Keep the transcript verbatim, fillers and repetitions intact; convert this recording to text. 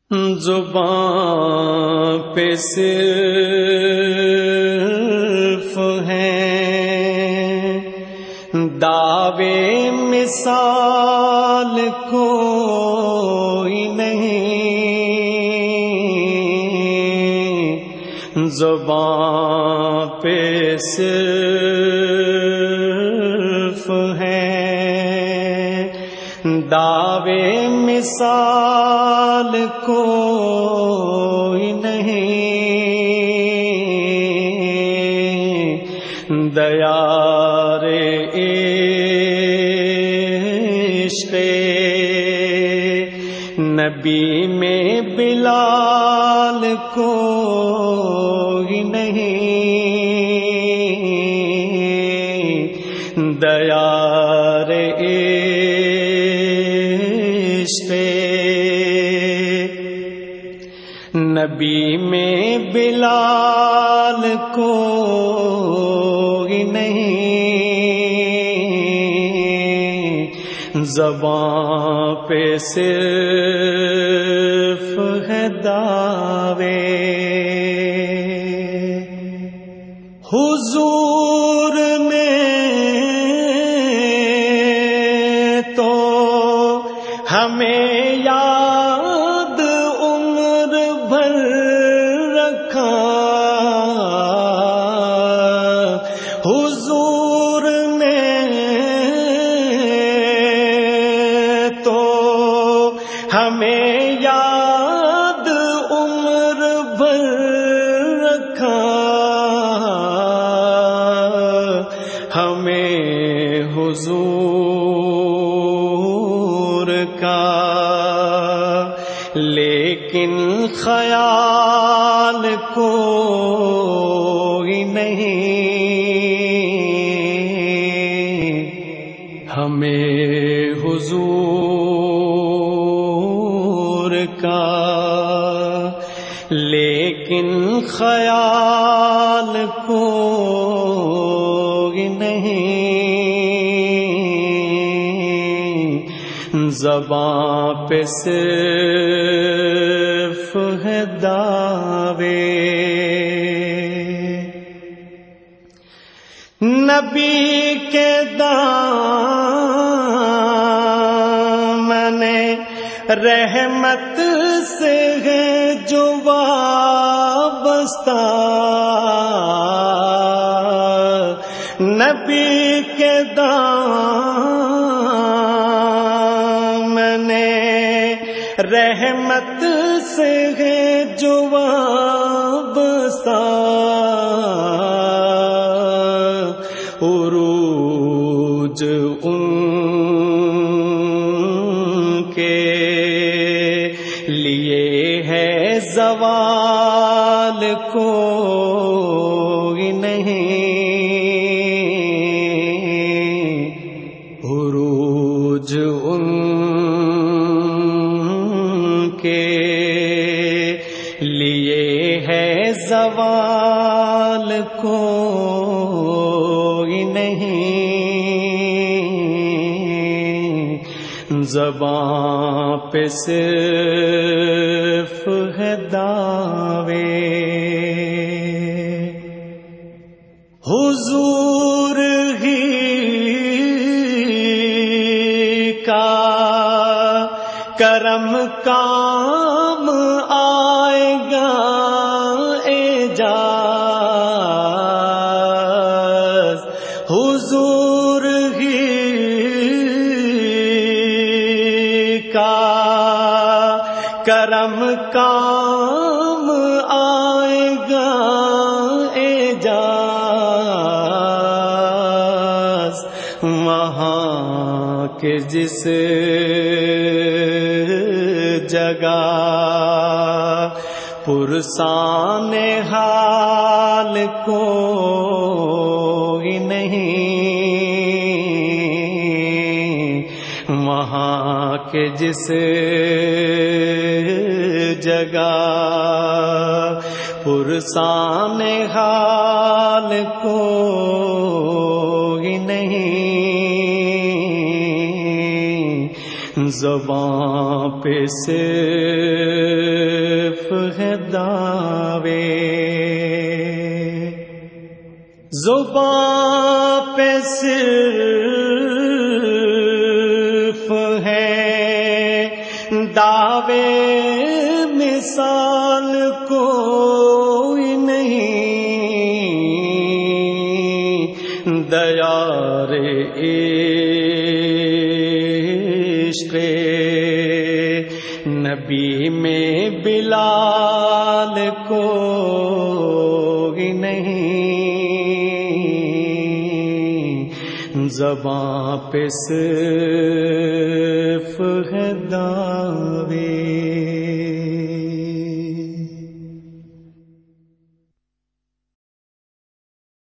زبان پہ صرف ہیں دعوے مثال کوئی نہیں، زبان پہ صرف ہیں دعوے مثال کوئی نہیں، دیار عشق نبی میں بلال کوئی نہیں، دیار عشق نبی میں بلال کوئی نہیں، زبان پہ صرف ہے دعوے حضور میں تو ہمیں یاد عمر بھر رکھا، حضور میں تو ہمیں یاد عمر بھر رکھا، ہمیں حضور کا لیکن خیال کوئی نہیں، ہمیں حضور کا لیکن خیال کوئی نہیں، زبان پہ صرف ہے دعوے نبی کے دامن رحمت سے ہے جو وابستہ، نبی کے دامن رحمت سے ہے جو وابستہ، عروج ان کے لیے ہے زوال کوئی نہیں، عروج ان کے لیے ہے زوال کوئی نہیں، زبان پہ صرف ہے دعوے حضور ہی کا کرم کام آئے گا اعجاز، حضور ہی کا کرم کام آئے گا اعجاز، وہاں کے جس جگہ پرسان حال کوئی نہیں، وہاں کے جس جگہ پرسان حال کوئی نہیں، زباں پہ صرف ہے دعوے، زباں پہ صرف ہے دعوے، مثال کوئی نہیں، دیار عشق نبی میں بلال کوئی نہیں، زباں پہ صرف ہے دعوے۔